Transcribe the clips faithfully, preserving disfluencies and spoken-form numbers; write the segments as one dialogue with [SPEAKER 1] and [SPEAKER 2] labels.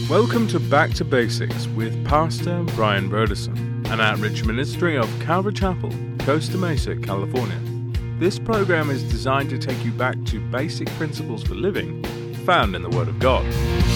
[SPEAKER 1] Welcome to Back to Basics with Pastor Brian Broderson, an outreach ministry of Calvary Chapel, Costa Mesa, California. This program is designed to take you back to basic principles for living found in the Word of God.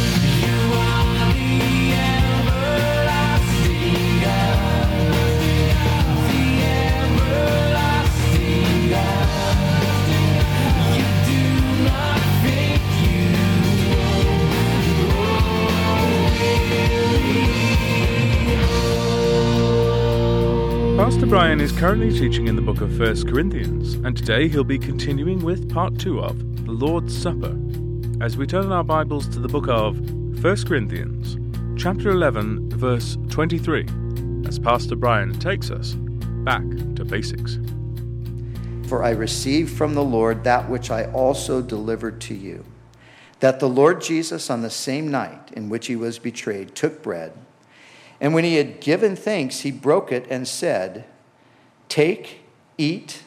[SPEAKER 1] Pastor Brian is currently teaching in the book of First Corinthians, and today he'll be continuing with part two of the Lord's Supper, as we turn our Bibles to the book of First Corinthians, chapter eleven, verse twenty-three, as Pastor Brian takes us back to basics.
[SPEAKER 2] For I received from the Lord that which I also delivered to you, that the Lord Jesus, on the same night in which he was betrayed, took bread, and when he had given thanks, he broke it and said, "Take, eat,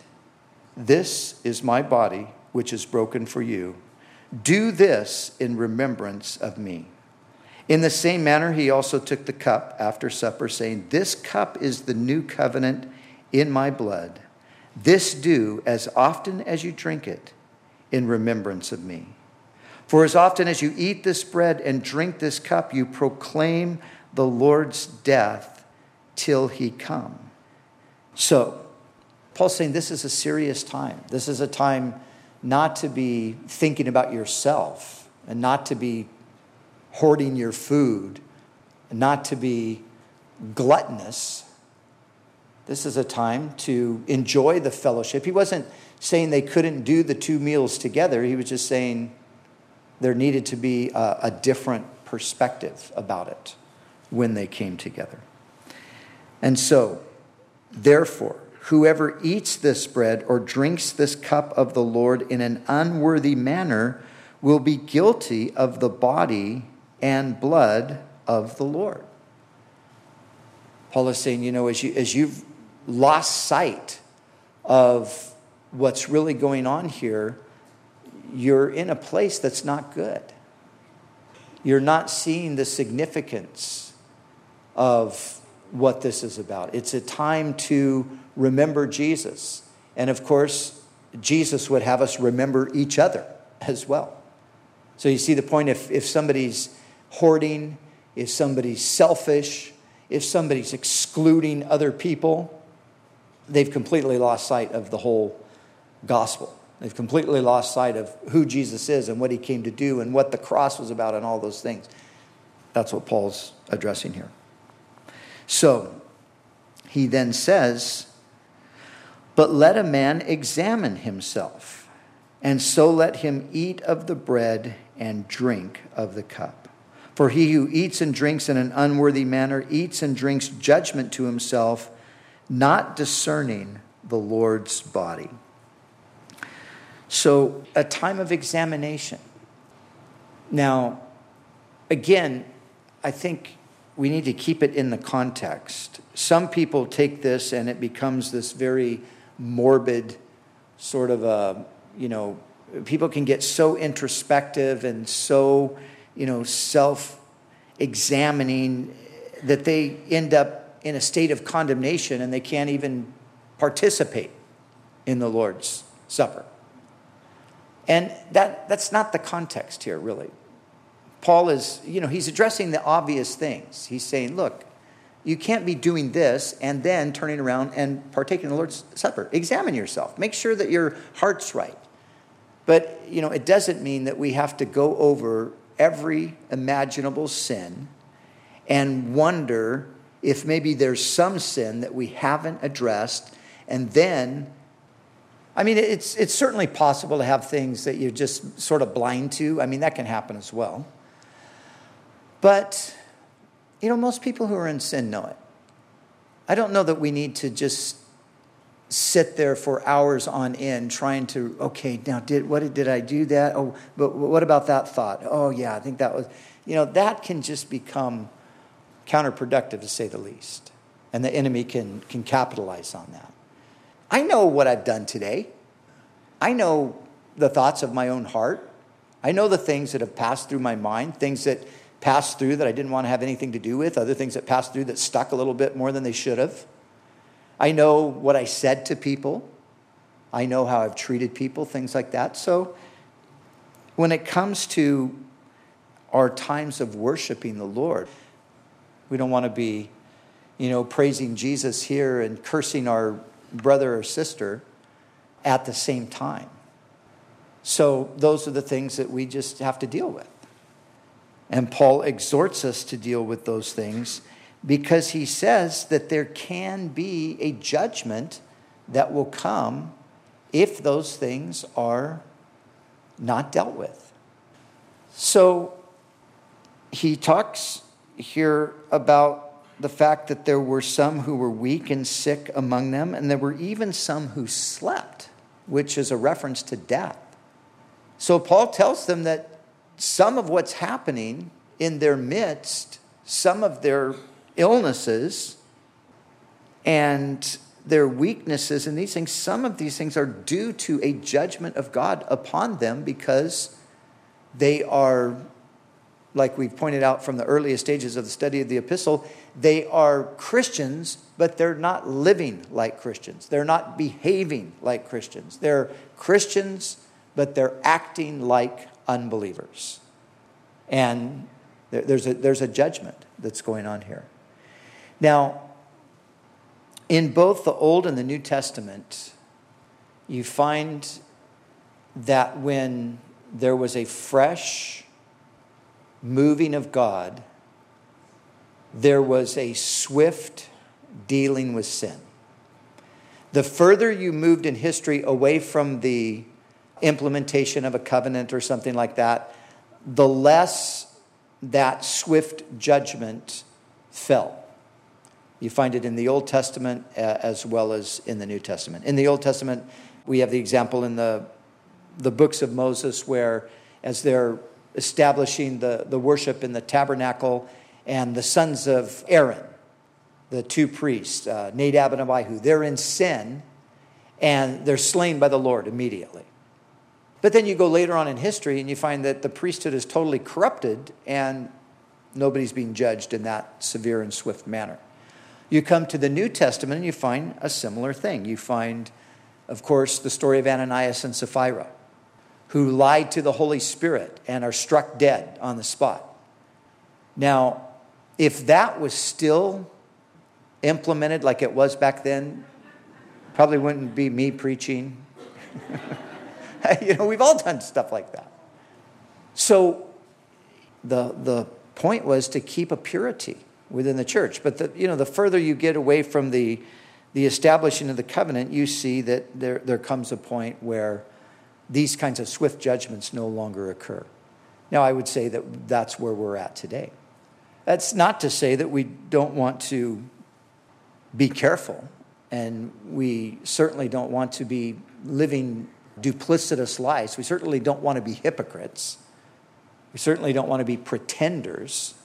[SPEAKER 2] this is my body, which is broken for you. Do this in remembrance of me." In the same manner, he also took the cup after supper, saying, "This cup is the new covenant in my blood. This do as often as you drink it in remembrance of me. For as often as you eat this bread and drink this cup, you proclaim the Lord's death till he come." So, Paul's saying this is a serious time. This is a time not to be thinking about yourself and not to be hoarding your food, and not to be gluttonous. This is a time to enjoy the fellowship. He wasn't saying they couldn't do the two meals together. He was just saying there needed to be a, a different perspective about it when they came together. And so, therefore, whoever eats this bread or drinks this cup of the Lord in an unworthy manner will be guilty of the body and blood of the Lord. Paul is saying, you know, as, you, as you've lost sight of what's really going on here, you're in a place that's not good. You're not seeing the significance of what this is about. It's a time to remember Jesus. And of course, Jesus would have us remember each other as well. So you see the point, if, if somebody's hoarding, if somebody's selfish, if somebody's excluding other people, they've completely lost sight of the whole gospel. They've completely lost sight of who Jesus is and what he came to do and what the cross was about and all those things. That's what Paul's addressing here. So, he then says, "But let a man examine himself, and so let him eat of the bread and drink of the cup. For he who eats and drinks in an unworthy manner eats and drinks judgment to himself, not discerning the Lord's body." So, a time of examination. Now, again, I think we need to keep it in the context. Some people take this and it becomes this very morbid sort of a, you know, people can get so introspective and so, you know, self-examining that they end up in a state of condemnation and they can't even participate in the Lord's Supper. And that that's not the context here, really. Paul is, you know, he's addressing the obvious things. He's saying, look, you can't be doing this and then turning around and partaking in the Lord's Supper. Examine yourself. Make sure that your heart's right. But, you know, it doesn't mean that we have to go over every imaginable sin and wonder if maybe there's some sin that we haven't addressed. And then, I mean, it's it's certainly possible to have things that you're just sort of blind to. I mean, that can happen as well. But, you know, most people who are in sin know it. I don't know that we need to just sit there for hours on end trying to, okay, now did what did I do that? Oh, but what about that thought? Oh, yeah, I think that was, you know, that can just become counterproductive to say the least. And the enemy can can capitalize on that. I know what I've done today. I know the thoughts of my own heart. I know the things that have passed through my mind, things that passed through that I didn't want to have anything to do with, other things that passed through that stuck a little bit more than they should have. I know what I said to people. I know how I've treated people, things like that. So when it comes to our times of worshiping the Lord, we don't want to be, you know, praising Jesus here and cursing our brother or sister at the same time. So those are the things that we just have to deal with. And Paul exhorts us to deal with those things because he says that there can be a judgment that will come if those things are not dealt with. So he talks here about the fact that there were some who were weak and sick among them, and there were even some who slept, which is a reference to death. So Paul tells them that some of what's happening in their midst, some of their illnesses and their weaknesses and these things, some of these things are due to a judgment of God upon them because they are, like we've pointed out from the earliest stages of the study of the epistle, they are Christians, but they're not living like Christians. They're not behaving like Christians. They're Christians, but they're acting like unbelievers. And there, there's a, there's a judgment that's going on here. Now, in both the Old and the New Testament, you find that when there was a fresh moving of God, there was a swift dealing with sin. The further you moved in history away from the implementation of a covenant or something like that, the less that swift judgment fell. You find it in the Old Testament as well as in the New Testament. In the Old Testament, we have the example in the, the books of Moses where as they're establishing the, the worship in the tabernacle, and the sons of Aaron, the two priests, uh, Nadab and Abihu, they're in sin, and they're slain by the Lord immediately. But then you go later on in history, and you find that the priesthood is totally corrupted, and nobody's being judged in that severe and swift manner. You come to the New Testament, and you find a similar thing. You find, of course, the story of Ananias and Sapphira, who lied to the Holy Spirit and are struck dead on the spot. Now, if that was still implemented like it was back then, probably wouldn't be me preaching. You know, we've all done stuff like that. So the the point was to keep a purity within the church. But the, you know, the further you get away from the the establishing of the covenant, you see that there there comes a point where these kinds of swift judgments no longer occur. Now, I would say that that's where we're at today. That's not to say that we don't want to be careful, and we certainly don't want to be living duplicitous lives. We certainly don't want to be hypocrites. We certainly don't want to be pretenders.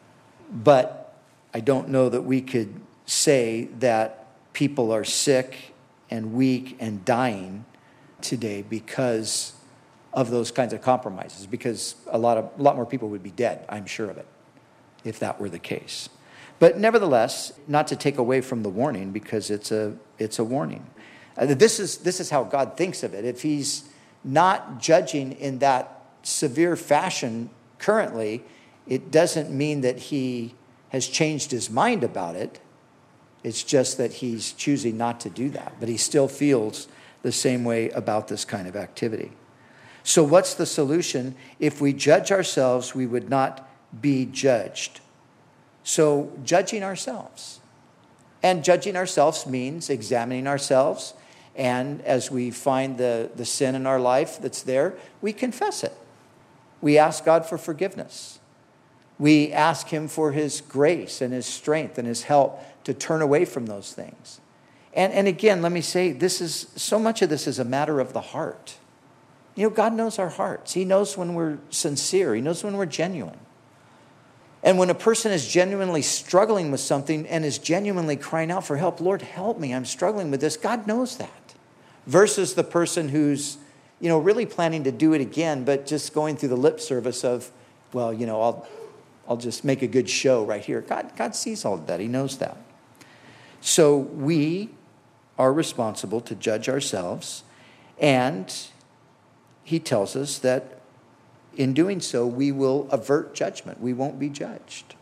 [SPEAKER 2] But I don't know that we could say that people are sick and weak and dying today because of those kinds of compromises, because a lot of a lot more people would be dead, I'm sure of it, if that were the case. But nevertheless, not to take away from the warning, because it's a it's a warning. Uh, this is this is how God thinks of it. If he's not judging in that severe fashion currently, it doesn't mean that he has changed his mind about it. It's just that he's choosing not to do that. But he still feels the same way about this kind of activity. So what's the solution? If we judge ourselves, we would not be judged. So judging ourselves. And judging ourselves means examining ourselves. And as we find the, the sin in our life that's there, we confess it. We ask God for forgiveness. We ask him for his grace and his strength and his help to turn away from those things. And, and again, let me say, this is so much of this is a matter of the heart. You know, God knows our hearts. He knows when we're sincere. He knows when we're genuine. And when a person is genuinely struggling with something and is genuinely crying out for help, Lord, help me, I'm struggling with this, God knows that. Versus the person who's, you know, really planning to do it again, but just going through the lip service of, well, you know, I'll I'll just make a good show right here. God, God sees all of that. He knows that. So we are responsible to judge ourselves, and he tells us that in doing so, we will avert judgment. We won't be judged.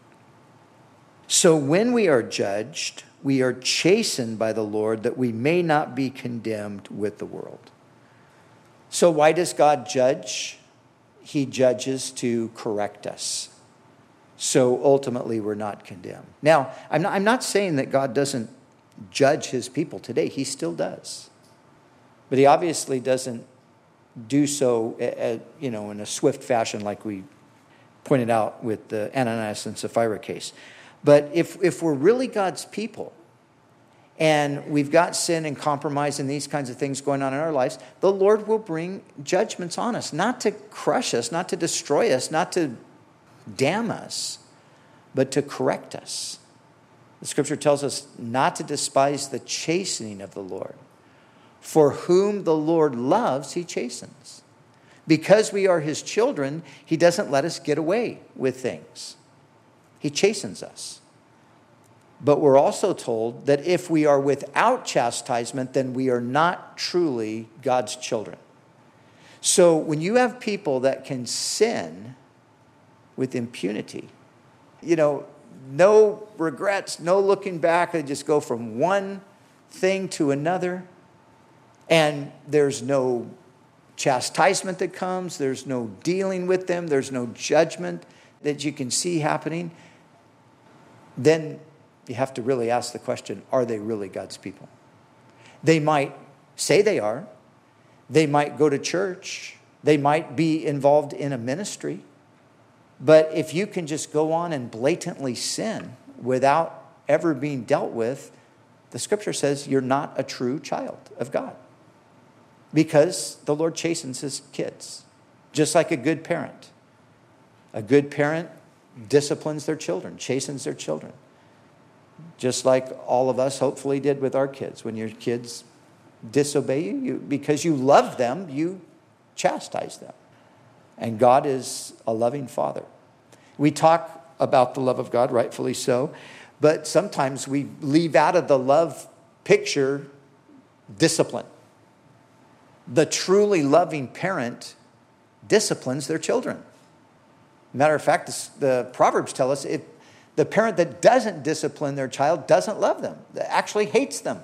[SPEAKER 2] So when we are judged, we are chastened by the Lord that we may not be condemned with the world. So why does God judge? He judges to correct us. So ultimately, we're not condemned. Now, I'm not, I'm not saying that God doesn't judge his people today. He still does. But he obviously doesn't do so, uh, you know, in a swift fashion like we pointed out with the Ananias and Sapphira case. But if, if we're really God's people, and we've got sin and compromise and these kinds of things going on in our lives, the Lord will bring judgments on us, not to crush us, not to destroy us, not to damn us, but to correct us. The scripture tells us not to despise the chastening of the Lord. For whom the Lord loves, he chastens. Because we are his children, he doesn't let us get away with things. He chastens us. But we're also told that if we are without chastisement, then we are not truly God's children. So when you have people that can sin with impunity, you know, no regrets, no looking back, they just go from one thing to another, and there's no chastisement that comes, there's no dealing with them, there's no judgment that you can see happening, then you have to really ask the question, are they really God's people? They might say they are. They might go to church. They might be involved in a ministry. But if you can just go on and blatantly sin without ever being dealt with, the scripture says you're not a true child of God. Because the Lord chastens his kids, just like a good parent. A good parent disciplines their children, chastens their children. Just like all of us hopefully did with our kids. When your kids disobey you, you because you love them, you chastise them. And God is a loving Father. We talk about the love of God, rightfully so, but sometimes we leave out of the love picture discipline. The truly loving parent disciplines their children. Matter of fact, the Proverbs tell us if the parent that doesn't discipline their child doesn't love them, actually hates them.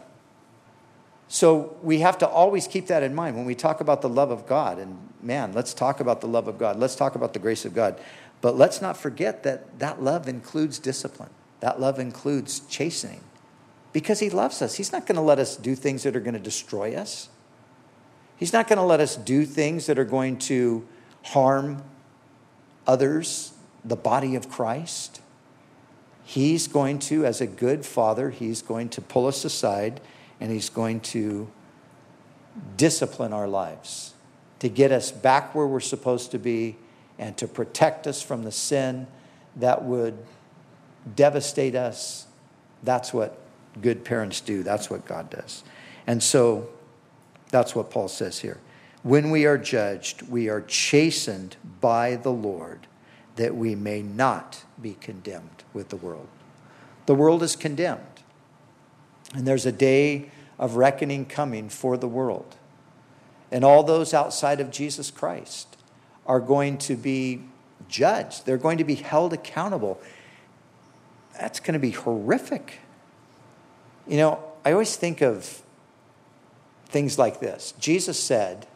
[SPEAKER 2] So we have to always keep that in mind when we talk about the love of God. And man, let's talk about the love of God. Let's talk about the grace of God. But let's not forget that that love includes discipline. That love includes chastening. Because he loves us. He's not going to let us do things that are going to destroy us. He's not going to let us do things that are going to harm others, the body of Christ. He's going to, as a good father, he's going to pull us aside and he's going to discipline our lives to get us back where we're supposed to be and to protect us from the sin that would devastate us. That's what good parents do. That's what God does. And so that's what Paul says here. When we are judged, we are chastened by the Lord, that we may not be condemned with the world. The world is condemned. And there's a day of reckoning coming for the world. And all those outside of Jesus Christ are going to be judged. They're going to be held accountable. That's going to be horrific. You know, I always think of things like this. Jesus said,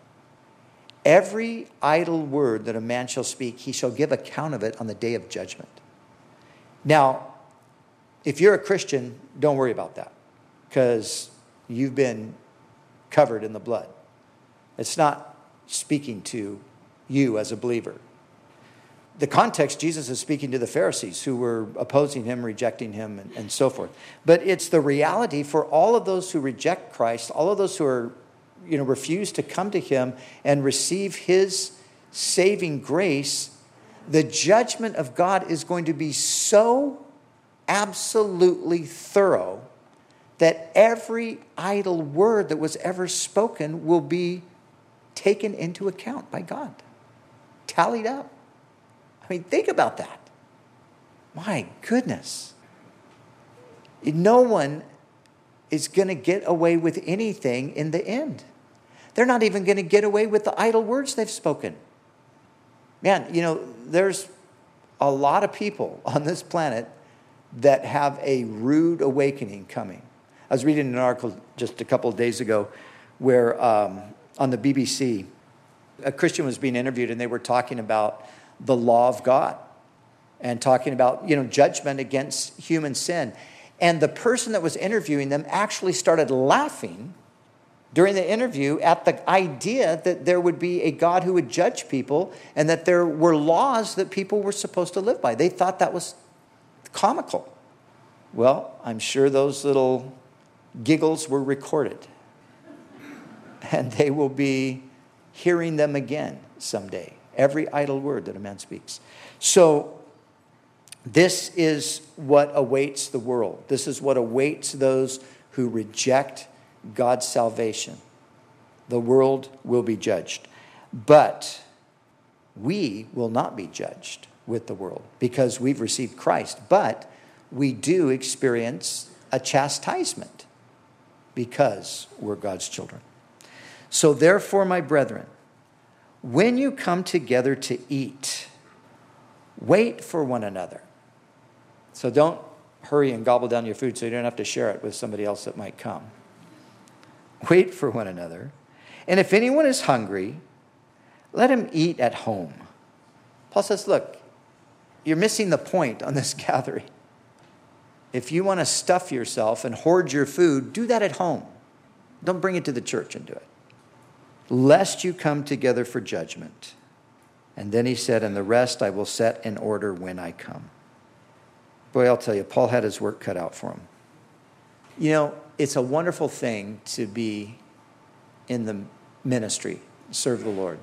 [SPEAKER 2] every idle word that a man shall speak, he shall give account of it on the day of judgment. Now, if you're a Christian, don't worry about that, because you've been covered in the blood. It's not speaking to you as a believer. The context, Jesus is speaking to the Pharisees who were opposing him, rejecting him, and, and so forth. But it's the reality for all of those who reject Christ, all of those who are, you know, refuse to come to him and receive his saving grace. The judgment of God is going to be so absolutely thorough that every idle word that was ever spoken will be taken into account by God, tallied up. I mean, think about that. My goodness. No one is going to get away with anything in the end. They're not even going to get away with the idle words they've spoken. Man, you know, there's a lot of people on this planet that have a rude awakening coming. I was reading an article just a couple of days ago where um, on the B B C, a Christian was being interviewed and they were talking about the law of God and talking about, you know, judgment against human sin. And the person that was interviewing them actually started laughing during the interview at the idea that there would be a God who would judge people and that there were laws that people were supposed to live by. They thought that was comical. Well, I'm sure those little giggles were recorded. And they will be hearing them again someday. Every idle word that a man speaks. So this is what awaits the world. This is what awaits those who reject God's salvation. The world will be judged. But we will not be judged with the world because we've received Christ. But we do experience a chastisement because we're God's children. So therefore, my brethren, when you come together to eat, wait for one another. So don't hurry and gobble down your food so you don't have to share it with somebody else that might come. Wait for one another. And if anyone is hungry, let him eat at home. Paul says, look, you're missing the point on this gathering. If you want to stuff yourself and hoard your food, do that at home. Don't bring it to the church and do it. Lest you come together for judgment. And then he said, and the rest I will set in order when I come. Boy, I'll tell you, Paul had his work cut out for him. You know, it's a wonderful thing to be in the ministry, serve the Lord.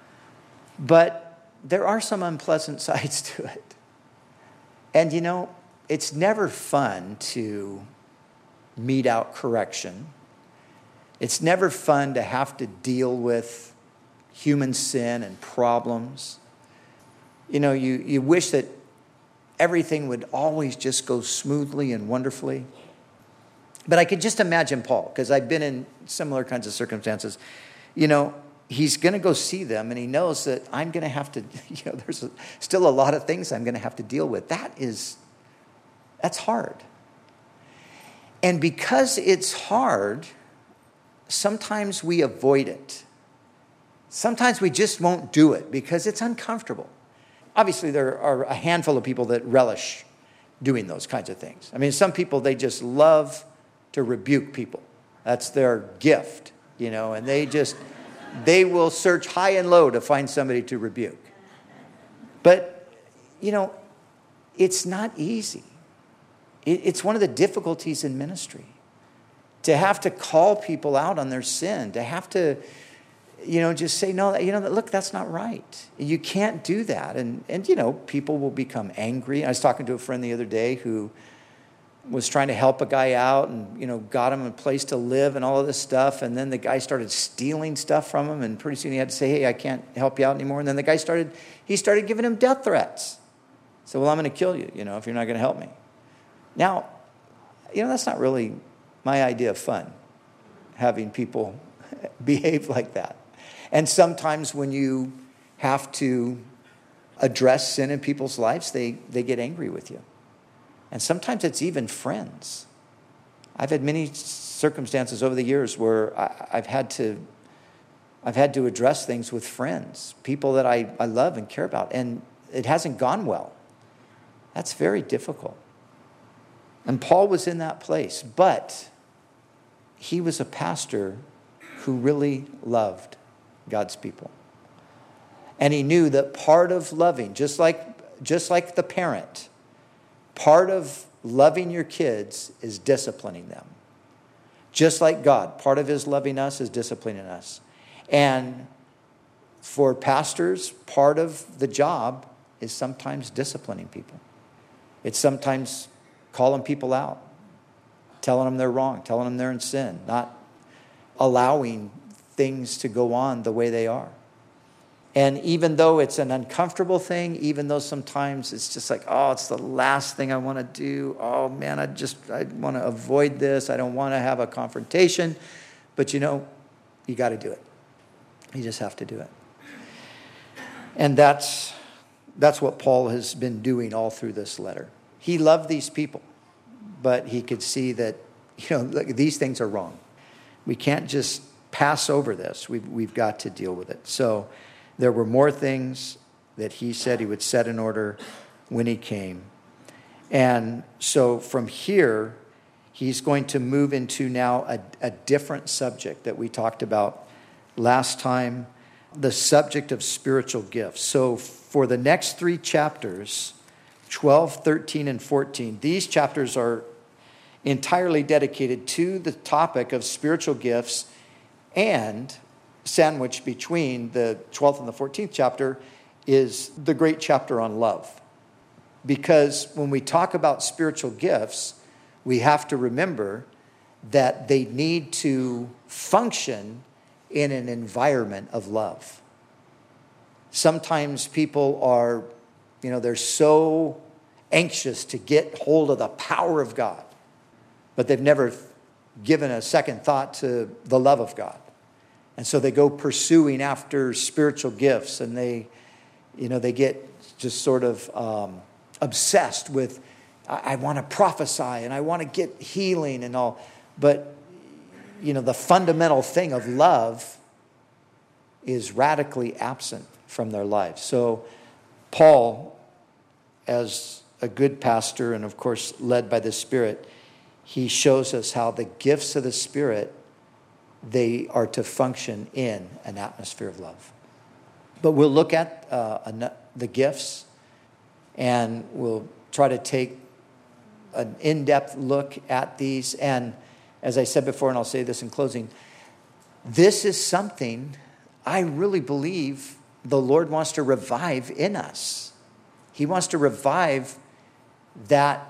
[SPEAKER 2] But there are some unpleasant sides to it. And you know, it's never fun to mete out correction. It's never fun to have to deal with human sin and problems. You know, you, you wish that everything would always just go smoothly and wonderfully. But I could just imagine Paul, because I've been in similar kinds of circumstances. You know, he's going to go see them, and he knows that I'm going to have to, you know, there's a, still a lot of things I'm going to have to deal with. That is, that's hard. And because it's hard, sometimes we avoid it. Sometimes we just won't do it because it's uncomfortable. Obviously, there are a handful of people that relish doing those kinds of things. I mean, some people, they just love to rebuke people. That's their gift, you know, and they just, they will search high and low to find somebody to rebuke. But, you know, it's not easy. It's one of the difficulties in ministry. To have to call people out on their sin, to have to, you know, just say, no, you know, look, that's not right. You can't do that. And, and you know, people will become angry. I was talking to a friend the other day who was trying to help a guy out and, you know, got him a place to live and all of this stuff. And then the guy started stealing stuff from him. And pretty soon he had to say, hey, I can't help you out anymore. And then the guy started, he started giving him death threats. So, well, I'm going to kill you, you know, if you're not going to help me. Now, you know, that's not really my idea of fun, having people behave like that. And sometimes when you have to address sin in people's lives, they, they get angry with you. And sometimes it's even friends. I've had many circumstances over the years where I, I've had to I've had to address things with friends, people that I, I love and care about, and it hasn't gone well. That's very difficult. And Paul was in that place, but he was a pastor who really loved God's people. And he knew that part of loving, just like, just like the parent, part of loving your kids is disciplining them. Just like God, part of his loving us is disciplining us. And for pastors, part of the job is sometimes disciplining people. It's sometimes calling people out, telling them they're wrong, telling them they're in sin, not allowing things to go on the way they are. And even though it's an uncomfortable thing, even though sometimes it's just like, oh, it's the last thing I want to do. Oh, man, I just I want to avoid this. I don't want to have a confrontation. But, you know, you got to do it. You just have to do it. And that's that's what Paul has been doing all through this letter. He loved these people, but he could see that, you know, look, these things are wrong. We can't just pass over this. We've, we've got to deal with it. So there were more things that he said he would set in order when he came. And so from here, he's going to move into now a, a different subject that we talked about last time, the subject of spiritual gifts. So for the next three chapters, twelve, thirteen, and fourteen, these chapters are entirely dedicated to the topic of spiritual gifts, and sandwiched between the twelfth and the fourteenth chapter is the great chapter on love. Because when we talk about spiritual gifts, we have to remember that they need to function in an environment of love. Sometimes people are, you know, they're so anxious to get hold of the power of God, but they've never given a second thought to the love of God. And so they go pursuing after spiritual gifts, and they, you know, they get just sort of um, obsessed with, I, I want to prophesy and I want to get healing and all. But, you know, the fundamental thing of love is radically absent from their lives. So Paul, as a good pastor and of course led by the Spirit, he shows us how the gifts of the Spirit, they are to function in an atmosphere of love. But we'll look at uh, the gifts, and we'll try to take an in-depth look at these. And as I said before, and I'll say this in closing, this is something I really believe the Lord wants to revive in us. He wants to revive that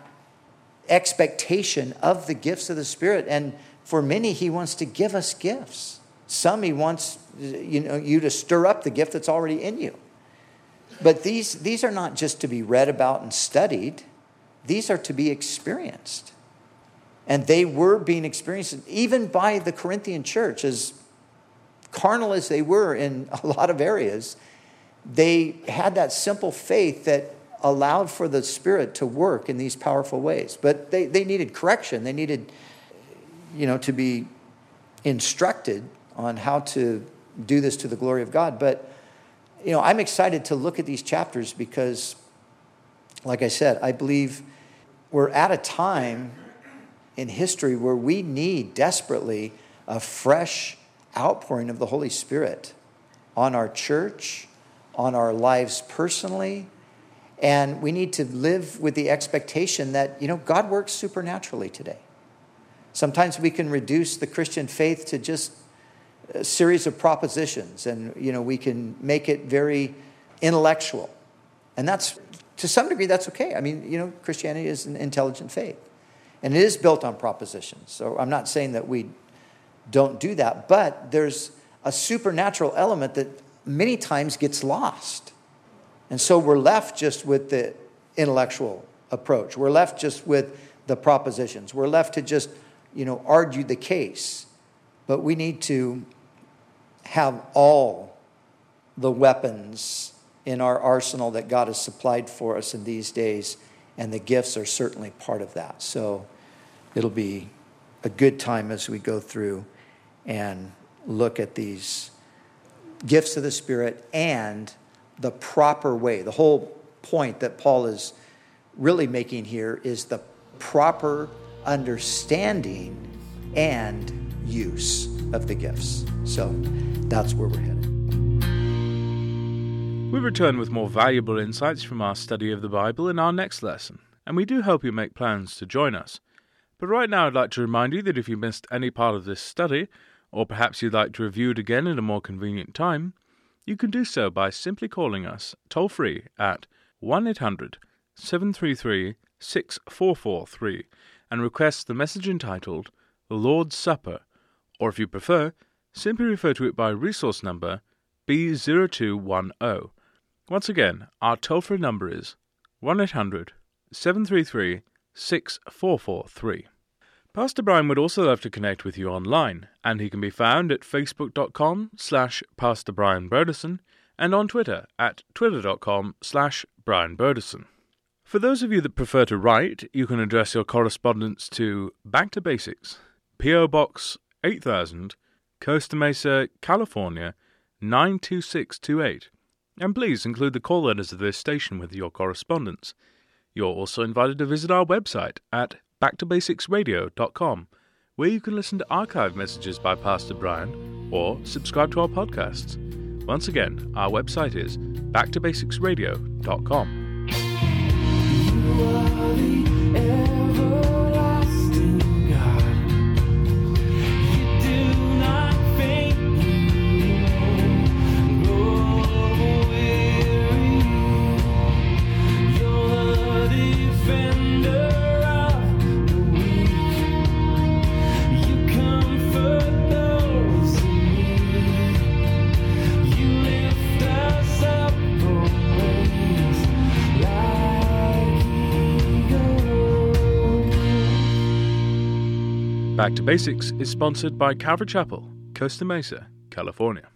[SPEAKER 2] expectation of the gifts of the Spirit. And for many, he wants to give us gifts. Some he wants, you know, you to stir up the gift that's already in you. But these, these are not just to be read about and studied. These are to be experienced. And they were being experienced even by the Corinthian church. As carnal as they were in a lot of areas, they had that simple faith that allowed for the Spirit to work in these powerful ways. But they, they needed correction. They needed, you know, to be instructed on how to do this to the glory of God. But, you know, I'm excited to look at these chapters because, like I said, I believe we're at a time in history where we need desperately a fresh outpouring of the Holy Spirit on our church, on our lives personally. And we need to live with the expectation that, you know, God works supernaturally today. Sometimes we can reduce the Christian faith to just a series of propositions, and, you know, we can make it very intellectual. And that's, to some degree, that's okay. I mean, you know, Christianity is an intelligent faith, and it is built on propositions. So I'm not saying that we don't do that, but there's a supernatural element that many times gets lost. And so we're left just with the intellectual approach. We're left just with the propositions. We're left to just, you know, argue the case. But we need to have all the weapons in our arsenal that God has supplied for us in these days, and the gifts are certainly part of that. So it'll be a good time as we go through and look at these gifts of the Spirit and the proper way. The whole point that Paul is really making here is the proper understanding and use of the gifts. So that's where we're headed.
[SPEAKER 1] We return with more valuable insights from our study of the Bible in our next lesson, and we do hope you make plans to join us. But right now I'd like to remind you that if you missed any part of this study, or perhaps you'd like to review it again at a more convenient time, you can do so by simply calling us toll-free at one eight hundred seven three three six four four three and request the message entitled The Lord's Supper, or if you prefer, simply refer to it by resource number B zero two one zero. Once again, our toll-free number is one eight hundred seven three three six four four three. Pastor Brian would also love to connect with you online, and he can be found at facebook.com slash Pastor Brian Broderson and on Twitter at twitter.com slash Brian Broderson. For those of you that prefer to write, you can address your correspondence to Back to Basics, P O Box eight thousand, Costa Mesa, California nine two six two eight, and please include the call letters of this station with your correspondence. You're also invited to visit our website at back to basics radio dot com, where you can listen to archived messages by Pastor Brian or subscribe to our podcasts. Once again, our website is back to basics radio dot com.
[SPEAKER 3] You are the everlasting God. You do not faint, you grow weary. You're the defender of the weak. You comfort those in need. You lift us up always like eagles.
[SPEAKER 1] Back to Basics is sponsored by Calvary Chapel, Costa Mesa, California.